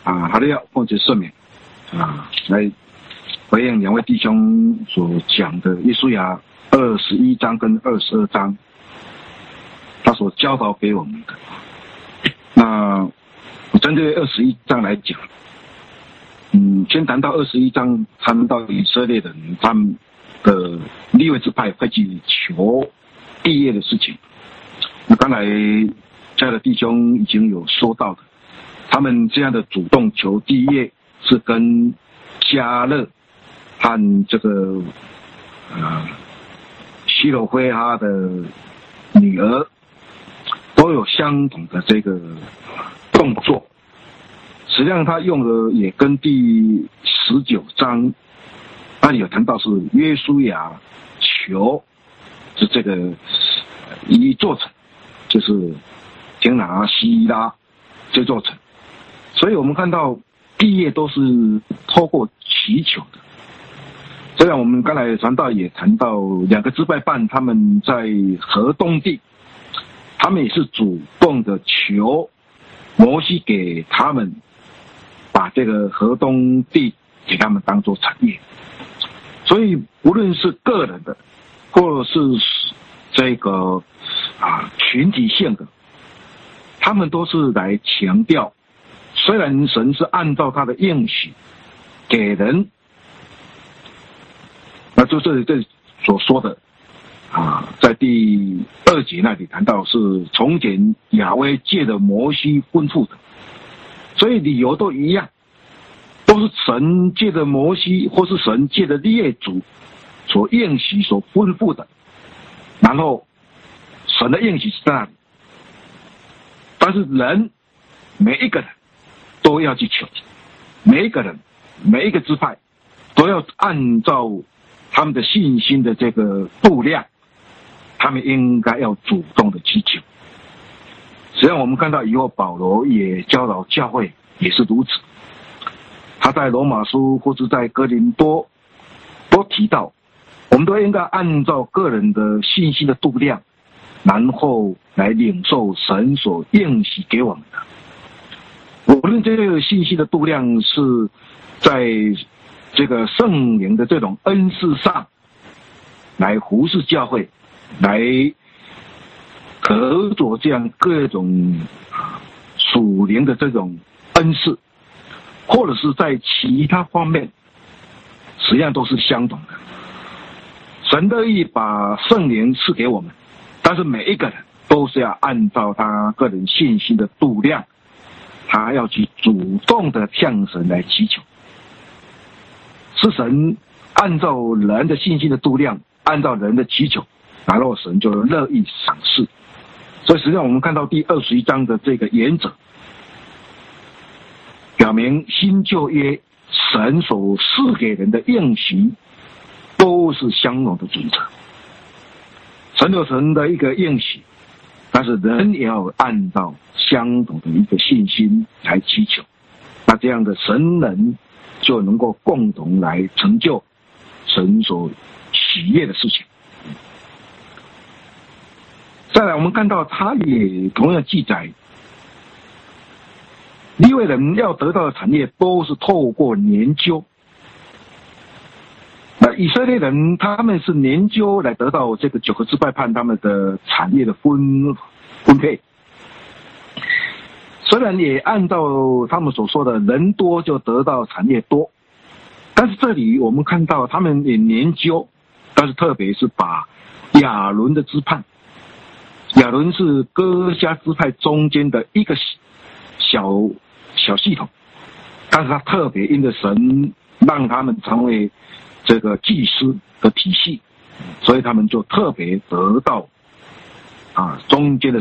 还是要奉献赦免来回应两位弟兄所讲的约书亚21章跟22章，他所教导给我们的。那针对21章来讲，先谈到21章，谈到以色列人他们的利未支派会去求地业的事情。那刚才家的弟兄已经有说到的，他们这样的主动求地业是跟迦勒和这个希罗非哈的女儿都有相同的这个动作。实际上他用的也跟第19章那里有谈到是约书亚求是这个一座城，就是天拿西拉这座城。所以我们看到地业都是透过祈求的。虽然我们刚才传道也谈到两个支派办他们在河东地，他们也是主动的求摩西给他们把这个河东地给他们当作产业。所以无论是个人的或者是这个群体性的，他们都是来强调，虽然神是按照他的应许给人，那就是这所说的在第2节那里谈到是从前亚威借着摩西吩咐的，所以理由都一样，都是神借着摩西或是神借着列祖所应许所吩咐的，然后神的应许是在那里，但是人每一个人都要去求，每一个人每一个支派都要按照他们的信心的这个度量，他们应该要主动的祈求。实际上我们看到以后保罗也教导教会也是如此，他在罗马书或是在哥林多都提到，我们都应该按照个人的信心的度量，然后来领受神所应许给我们的。无论这个信息的度量是在这个圣灵的这种恩赐上来服侍教会，来合作这样各种属灵的这种恩赐，或者是在其他方面，实际上都是相同的。神乐意把圣灵赐给我们，但是每一个人都是要按照他个人信心的度量，他要去主动的向神来祈求。是神按照人的信心的度量，按照人的祈求，然后神就乐意赏赐。所以实际上我们看到第21章的这个原则，表明新旧约神所赐给人的应许都是相同的准则。神有神的一个应许，但是人也要按照相同的一个信心来祈求，那这样的神人就能够共同来成就神所喜悦的事情。再来我们看到他也同样记载，利未人要得到的产业都是透过研究，那以色列人他们是研究来得到这个9个支派判他们的产业的分配。虽然也按照他们所说的人多就得到产业多，但是这里我们看到他们也研究，但是特别是把亚伦的支派，亚伦是哥迦支派中间的一个小系统，但是他特别因着神让他们成为这个祭司的体系，所以他们就特别得到中间的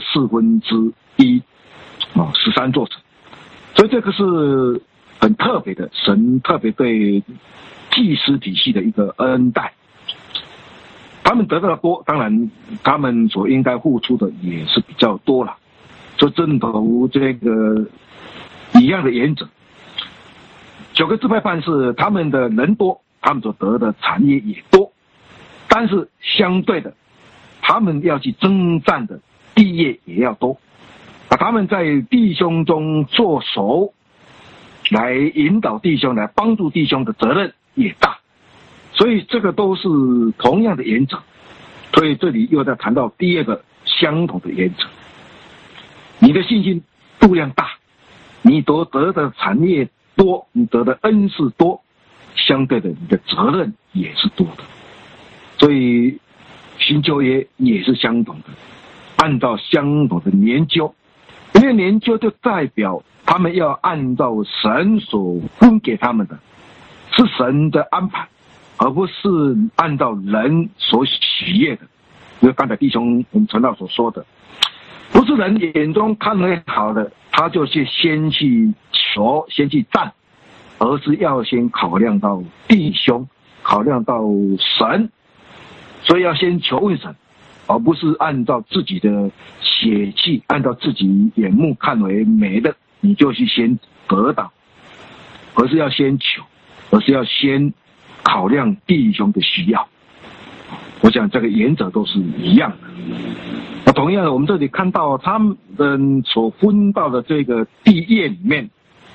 1/413座城。所以这个是很特别的，神特别对祭司体系的一个恩待。他们得到的多，当然他们所应该付出的也是比较多了，就正如这个一样的原则。9个支派办事，他们的人多，他们所得的产业也多，但是相对的，他们要去征战的地业也要多。他们在弟兄中做熟， 来引导弟兄，来帮助弟兄的责任也大。所以这个都是同样的原则。所以这里又在谈到第二个相同的原则。你的信心度量大，你得的产业多，你得的恩赐多，相对的你的责任也是多的。所以新旧约也是相同的，按照相同的年究，因为年究就代表他们要按照神所分给他们的，是神的安排，而不是按照人所喜悦的。因为刚才弟兄我们传道所说的，不是人眼中看为好的，他就先去求，先去战，而是要先考量到弟兄，考量到神，所以要先求问神，而不是按照自己的血气，按照自己眼目看为美的，你就去先得到，而是要先求，而是要先考量弟兄的需要。我想这个原则都是一样的。那同样的，我们这里看到他们所分到的这个地业里面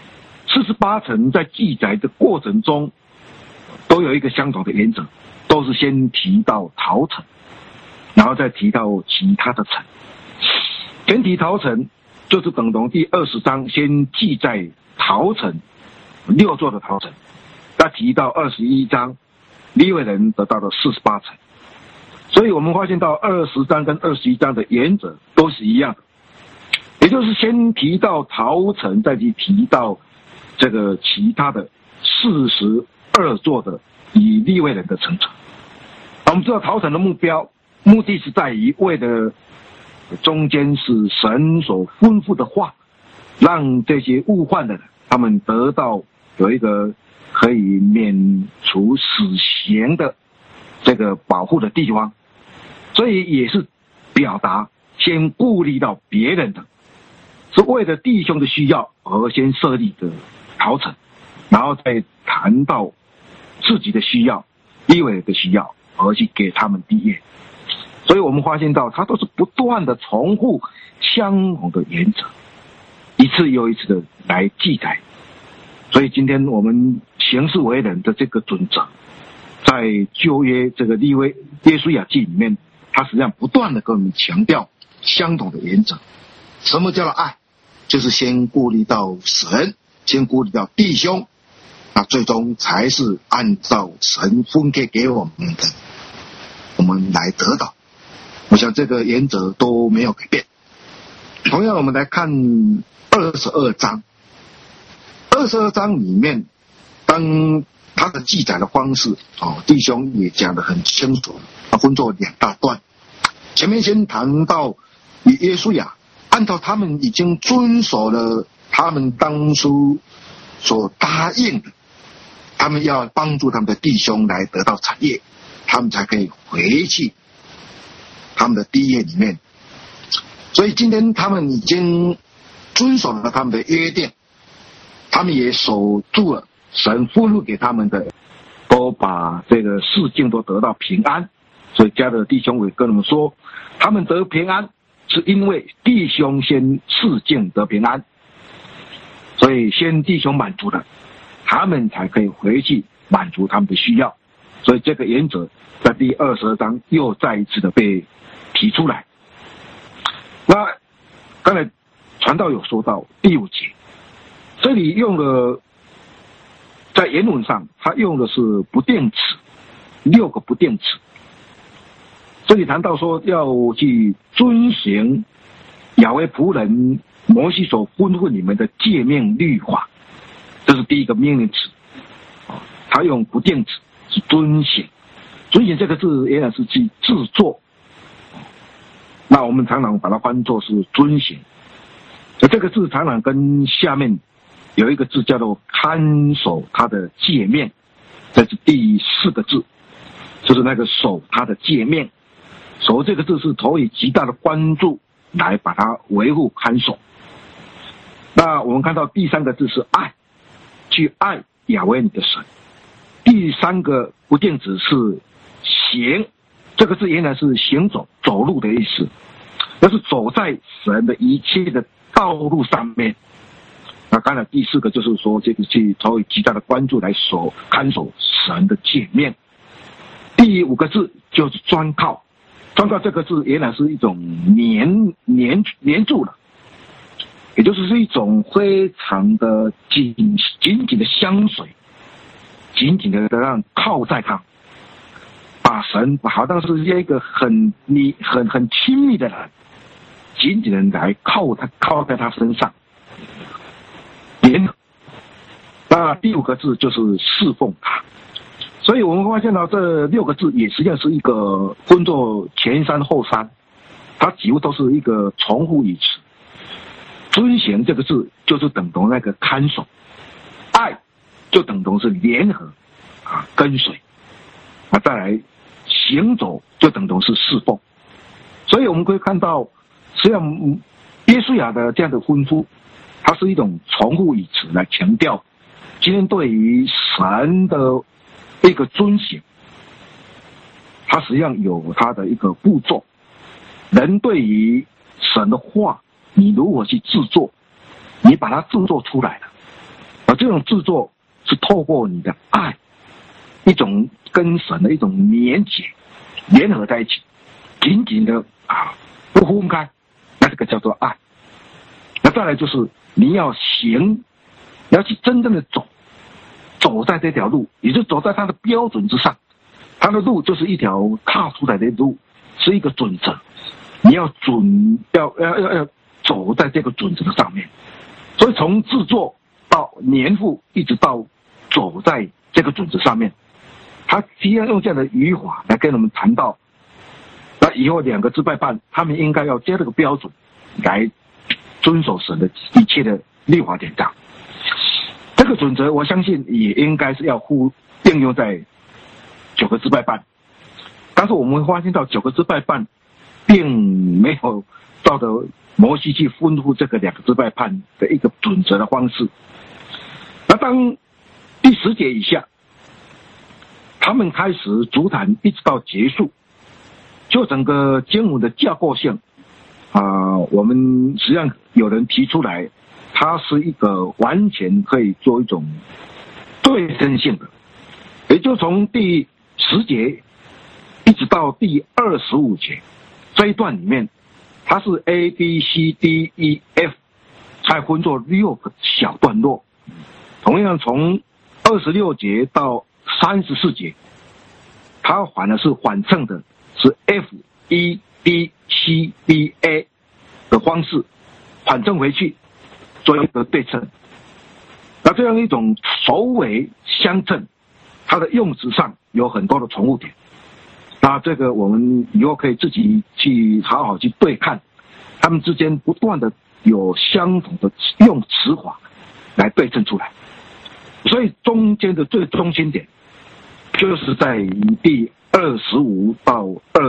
，48层在记载的过程中都有一个相同的原则，都是先提到陶城，然后再提到其他的城。先提陶城就是等同第20章先记载陶城6座的陶城，再提到21章利未人得到了48城。所以我们发现到20章跟21章的原则都是一样的，也就是先提到陶城，再去提到这个其他的42座的以利未人的城城。我们知道陶城的目的是在于为了中间是神所吩咐的话，让这些误犯的人他们得到有一个可以免除死刑的这个保护的地方。所以也是表达先顾虑到别人的，是为了弟兄的需要而先设立的陶城，然后再谈到自己的需要，利未人的需要，而去给他们地业。所以我们发现到它都是不断的重复相同的原则，一次又一次的来记载。所以今天我们行事为人的这个准则，在旧约这个利未约书亚记里面，他实际上不断的跟我们强调相同的原则。什么叫做爱？就是先顾虑到神，先顾虑到弟兄，那最终才是按照神分给我们的，我们来得到。我想这个原则都没有改变。同样我们来看22章，22章里面当他的记载的方式，弟兄也讲得很清楚，他分作2大段。前面先谈到以约书亚按照他们已经遵守了他们当初所答应的，他们要帮助他们的弟兄来得到产业，他们才可以回去他们的地业里面。所以今天他们已经遵守了他们的约定，他们也守住了神吩咐给他们的，都把这个事境都得到平安。所以加勒弟兄会跟我们说，他们得平安是因为弟兄先事境得平安，所以先弟兄满足了，他们才可以回去满足他们的需要。所以这个原则在第22章又再一次的被提出来。那刚才传道有说到第5节，这里用了在原文上他用的是不定词，6个不定词。这里谈到说要去遵行亚威仆人摩西所吩咐你们的诫命律法，这是第一个命令词。他用不定词是遵行，遵行这个字原来是去制作，那我们常常把它翻作是遵行。这个字常常跟下面有一个字叫做看守他的诫命，这是第4个字，就是那个守他的诫命。守这个字是投以极大的关注来把它维护看守。那我们看到第3个字是爱，去爱亚威你的神。第3个不定词是行，这个字原来是行走走路的意思，那是走在神的一切的道路上面。 那当然第4个就是说这个去投以极大的关注来看守神的诫命。第5个字就是专靠，专靠这个字原来是一种黏住了，也就是一种非常的紧紧的相随，紧紧的让靠在他，把神好像是一个很亲密的人，紧紧的来靠在他身上。那第5个字就是侍奉他。所以我们发现到这6个字也实际上是一个分作前3后3，它几乎都是一个重复语词。遵行这个字就是等同那个看守，爱就等同是联合跟随，再来行走就等同是侍奉。所以我们可以看到，实际上约书亚的这样的吩咐，它是一种重复语词来强调今天对于神的一个遵行，它实际上有它的一个步骤。人对于神的话，你如何去制作，你把它制作出来了，而这种制作是透过你的爱，一种跟神的一种连结，联合在一起，紧紧的不分开，那这个叫做爱。那再来就是你要行，你要去真正的走在这条路，也就走在他的标准之上。他的路就是一条踏出来的路，是一个准则，你要走在这个准则的上面。所以从制作到年复，一直到走在这个准则上面，他既然用这样的语法来跟我们谈到，那以后2个支派办他们应该要接这个标准来遵守神的一切的律法典章。这个准则我相信也应该是要应用在9个支派办，但是我们会发现到9个支派办并没有照着摩西去吩咐这个2个支派办的一个准则的方式。那当第10节以下，他们开始主谈一直到结束，就整个经文的架构性我们实际上有人提出来，它是一个完全可以做一种对称性的，也就从第10节一直到第25节这一段里面，它是 A B C D E F 再分作6个小段落。同样从26节到34节，它反而是反衬的是 F E B C D A 的方式反正回去做一个对称。那这样一种首尾相称，它的用词上有很多的重复点。那这个我们以后可以自己去好好去对看，他们之间不断的有相同的用词法来对称出来。所以中间的最中心点就是在第25到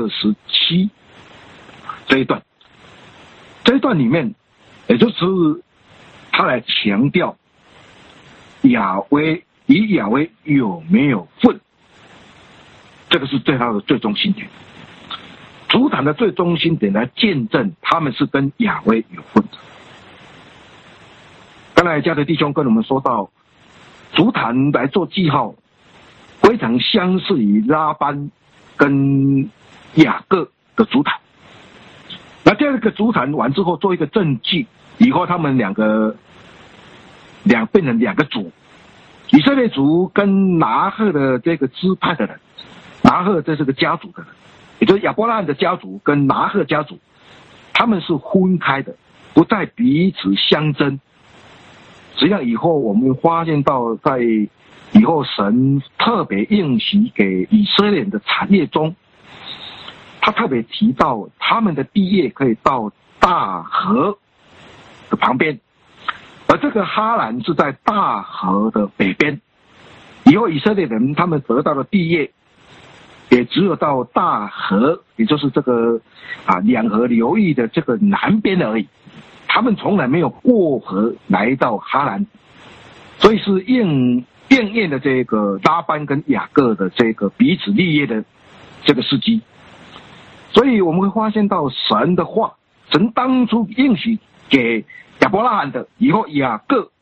27这一段。这一段里面，也就是他来强调亚威有没有份，这个是对他的最中心点。主坛的最中心点来见证他们是跟亚威有份的。刚才家的弟兄跟我们说到，主坛来做记号，非常相似于拉班跟雅各的主坛。那这样一个主坛完之后做一个证据，以后他们变成2个族，以色列族跟拿鹤的这个支派的人，拿鹤这是个家族的人，也就是亚伯拉罕的家族跟拿鹤家族，他们是分开的，不再彼此相争。实际上以后我们发现到，在以后神特别应许给以色列人的产业中，他特别提到他们的地业可以到大河的旁边，而这个哈兰是在大河的北边。以后以色列人他们得到的地业也只有到大河，也就是这个两河流域的这个南边而已，他们从来没有过河来到哈兰。所以是应验的这个拉班跟雅各的这个彼此立业的这个事迹。所以我们会发现到神的话，神当初应许给亚伯拉罕的，以后雅各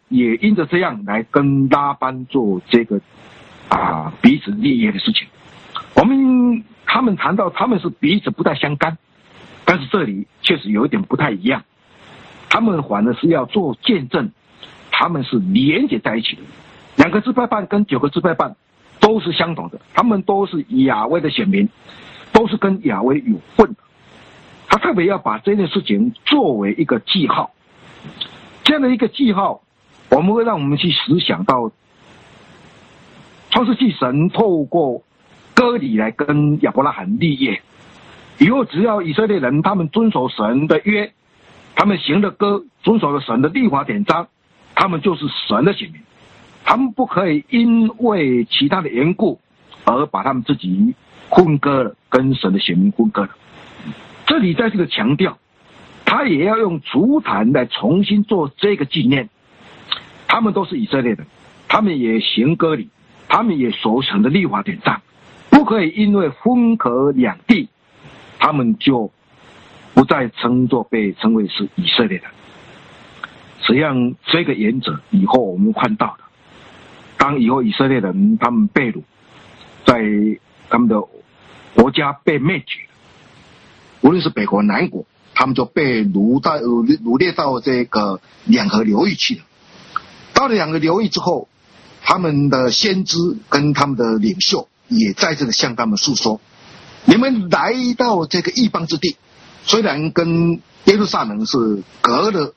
也因着这样来跟拉班做这个彼此立约的事情。他们谈到他们是彼此不太相干，但是这里确实有一点不太一样，他们反而是要做见证，他们是连结在一起的。2个支派办跟9个支派办都是相同的，他们都是亚威的选民，都是跟亚威有份的。他特别要把这件事情作为一个记号，这样的一个记号，我们会让我们去思想到创世纪神透过割礼来跟亚伯拉罕立约，以后只要以色列人他们遵守神的约，他们行了割，遵守了神的律法典章，他们就是神的选民，他们不可以因为其他的缘故而把他们自己分割了，跟神的选民分割了。这里在这个强调，他也要用足坛来重新做这个纪念。他们都是以色列人，他们也行割礼，他们也守神的律法典章，不可以因为分隔两地，他们就不再被称为是以色列人。实际上这个原则以后我们看到的，当以后以色列人他们被掳，在他们的国家被灭绝，无论是北国南国，他们就被掳掠到这个两河流域去了。到了两个流域之后，他们的先知跟他们的领袖也在这里向他们诉说，你们来到这个异邦之地，虽然跟耶路撒冷是隔了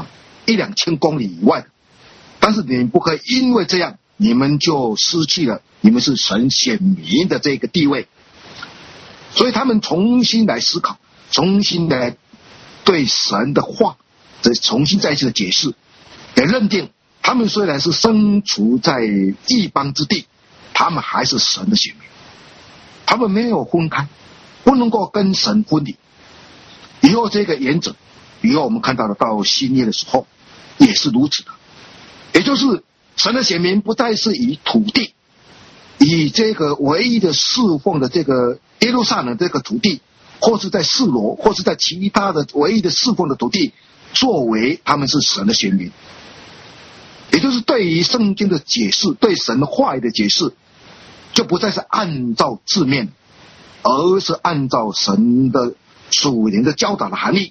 1-2千公里以外的，但是你们不可以因为这样，你们就失去了你们是神选民的这个地位。所以他们重新来思考，重新来对神的话重新再一次的解释，也认定他们虽然是身处在异邦之地，他们还是神的选民，他们没有分开，不能够跟神分离。以后这个原则，以后我们看到了到新约的时候也是如此的，也就是神的选民不再是以土地，以这个唯一的侍奉的这个耶路撒冷这个土地，或是在示罗，或是在其他的唯一的侍奉的土地作为他们是神的选民。也就是对于圣经的解释，对神的话语的解释，就不再是按照字面，而是按照神的属灵的教导的含义。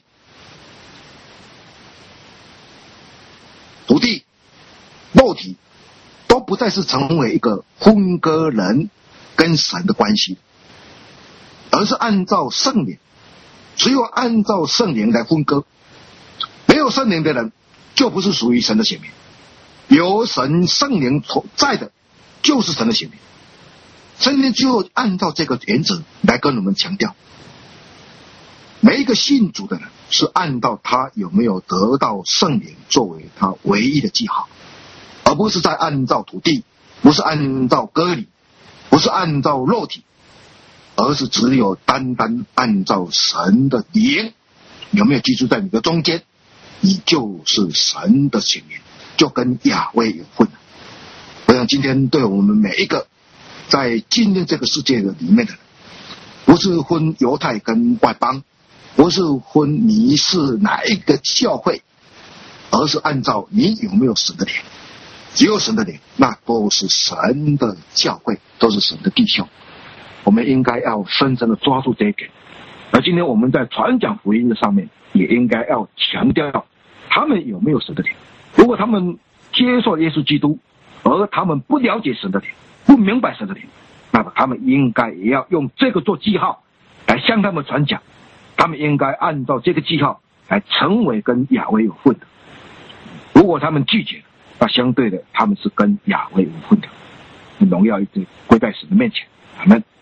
土地、肉体都不再是成为一个分割人跟神的关系，而是按照圣灵，只有按照圣灵来分割。没有圣灵的人就不是属于神的选民，有神圣灵在的就是神的选民。圣经就按照这个原则来跟我们强调，每一个信主的人是按照他有没有得到圣灵作为他唯一的记号，而不是在按照土地，不是按照割礼，不是按照肉体，而是只有单单按照神的灵有没有居住在你的中间，你就是神的选民，就跟亚威有份。我想今天对我们每一个在今天这个世界的里面的人，不是分犹太跟外邦，不是分你是哪一个教会，而是按照你有没有神的灵。只有神的灵，那都是神的教会，都是神的弟兄。我们应该要深深的抓住这一点。而今天我们在传讲福音的上面，也应该要强调他们有没有神的灵。如果他们接受耶稣基督，而他们不了解神的灵，不明白神的灵，那么他们应该也要用这个做记号来向他们传讲。他们应该按照这个记号来成为跟亚威有份的。如果他们拒绝，那相对的他们是跟亚威有份的。荣耀一直归在神的面前。阿们。